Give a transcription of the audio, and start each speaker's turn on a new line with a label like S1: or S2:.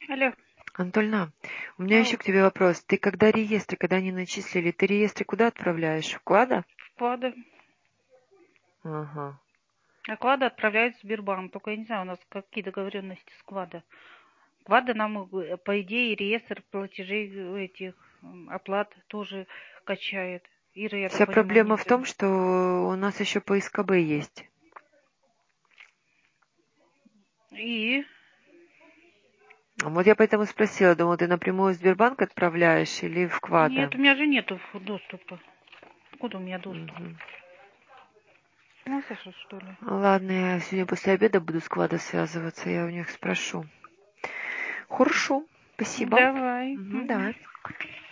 S1: Алло.
S2: Антольна, у меня еще к тебе вопрос. Ты когда они начислили, ты реестры куда отправляешь? Вклада?
S1: Вклады.
S2: Ага.
S1: А вклады отправляют в Сбербанк. Только я не знаю, у нас какие договоренности с вклада. Вклады нам, по идее, реестр платежей этих оплат тоже качает. Ира, я так
S2: Вся
S1: понимаю,
S2: проблема
S1: не
S2: в
S1: знаю.
S2: том, что у нас еще по СКБ есть.
S1: И
S2: Вот я поэтому спросила, думаю, ты напрямую в Сбербанк отправляешь или в
S1: нет,
S2: вклады?
S1: у меня же нету доступа. Откуда у меня доступ?
S2: Мгм.
S1: Ну, Саша, что ли?
S2: Ладно, я сегодня после обеда буду с вклада связываться, я у них спрошу. Хорошо, спасибо.
S1: Давай.
S2: Давай.